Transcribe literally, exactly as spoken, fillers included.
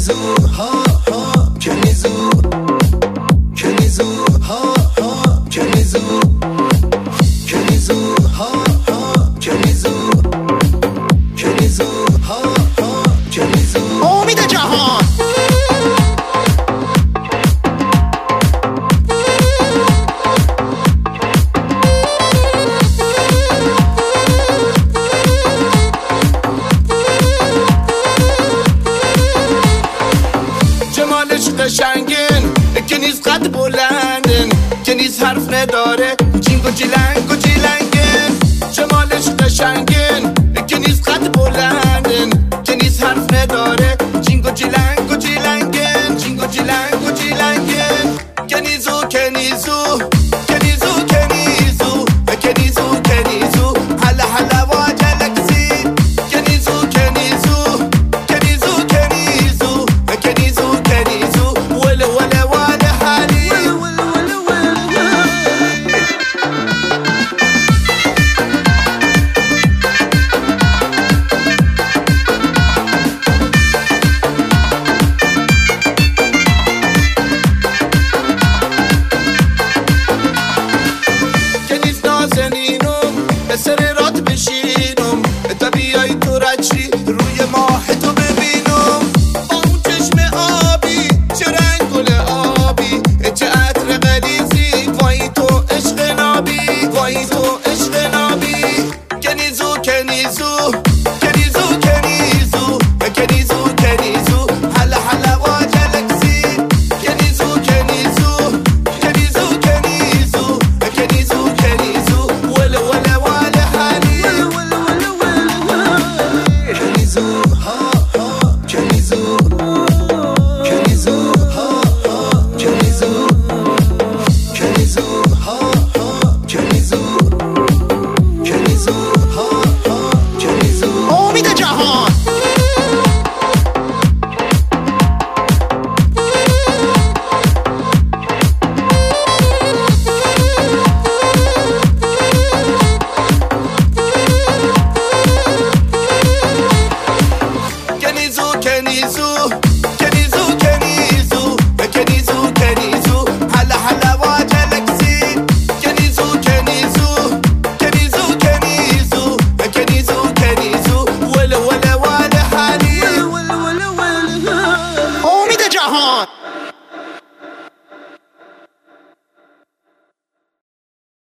کنیزو ها ها کنیزو کنیزو ها ها کنیزو کنیزو ها ها کنیزو کنیزو ها ها کنیزو امید جهان جمالش قشنگن که نیست قد بلندن که نیست حرف نداره جینگ و جیلنگ و جیلنگن جمالش قشنگن که نیست قد بلندن که نیست حرف نداره جینگ و جیلنگ و جیلنگن جینگ و جیلنگ و جیلنگن کنیزو کنیزو کنیزو کنیزو کنیزو کنیزو هلا هلا و گلکسی کنیزو کنیزو کنیزو کنیزو کنیزو کنیزو ولا ولا ولا حالي کنیز نازنینم سر رات بشینم تا بیای تو رچی روی ماه تو ببینم با اون چشم آبی چه رنگ گل آبی چه عطر غلیظی وای تو عشق نابی وای تو عشق نابی کنیزو کنیزو کنیزو کنیزو کنیزو کنیزو هلا هلا و گلکسی کنیزو کنیزو کنیزو کنیزو کنیزو کنیزو ولا ولا ولا حالي کنیزو ها